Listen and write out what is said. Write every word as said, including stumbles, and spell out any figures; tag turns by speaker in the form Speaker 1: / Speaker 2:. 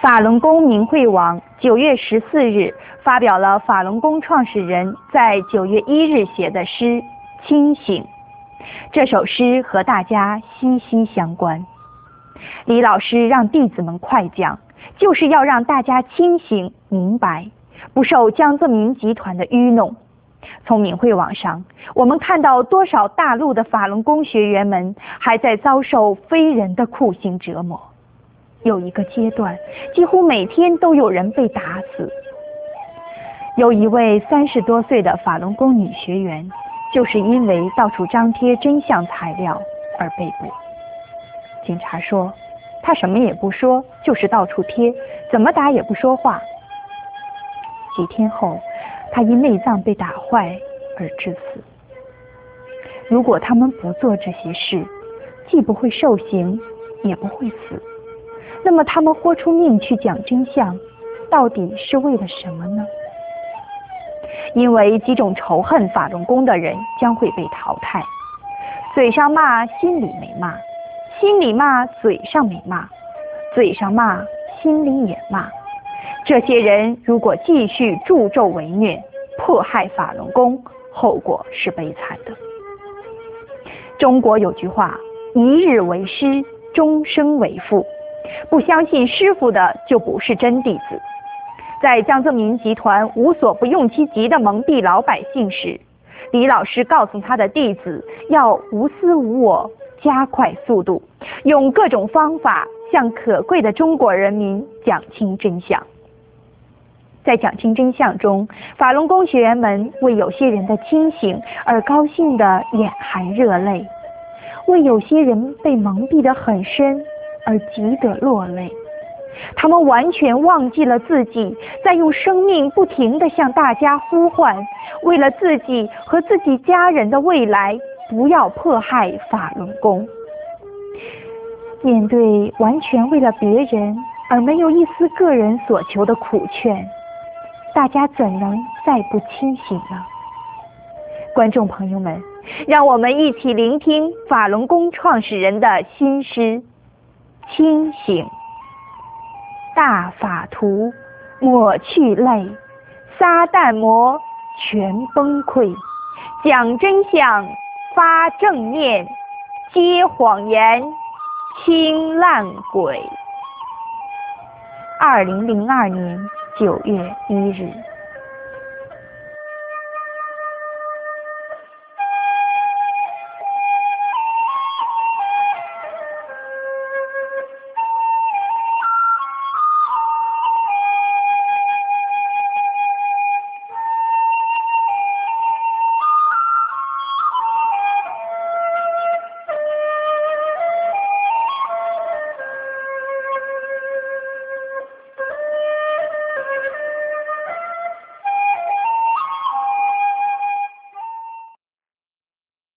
Speaker 1: 法轮功明慧网九月十四日发表了法轮功创始人在九月一日写的诗《清醒》。这首诗和大家息息相关。李老师让弟子们快讲，就是要让大家清醒明白，不受江泽民集团的愚弄。从明慧网上，我们看到多少大陆的法轮功学员们还在遭受非人的酷刑折磨。有一个阶段，几乎每天都有人被打死。有一位三十多岁的法轮功女学员，就是因为到处张贴真相材料而被捕。警察说，她什么也不说，就是到处贴，怎么打也不说话。几天后，她因内脏被打坏而致死。如果他们不做这些事，既不会受刑，也不会死。那么他们豁出命去讲真相，到底是为了什么呢？因为几种仇恨法轮功的人将会被淘汰。嘴上骂，心里没骂；心里骂，嘴上没骂；嘴上骂，心里也骂。这些人如果继续助纣为虐，迫害法轮功，后果是悲惨的。中国有句话，一日为师，终生为父。不相信师傅的就不是真弟子。在江泽民集团无所不用其极的蒙蔽老百姓时，李老师告诉他的弟子要无私无我，加快速度，用各种方法向可贵的中国人民讲清真相。在讲清真相中，法轮功学员们为有些人的清醒而高兴的眼含热泪，为有些人被蒙蔽得很深而急得落泪。他们完全忘记了自己在用生命不停地向大家呼唤，为了自己和自己家人的未来，不要迫害法轮功。面对完全为了别人而没有一丝个人所求的苦劝，大家怎能再不清醒呢？观众朋友们，让我们一起聆听法轮功创始人的新诗《清醒》。大法图抹去泪，撒旦魔全崩溃，讲真相，发正念，揭谎言，清烂鬼。二零零二年九月一日。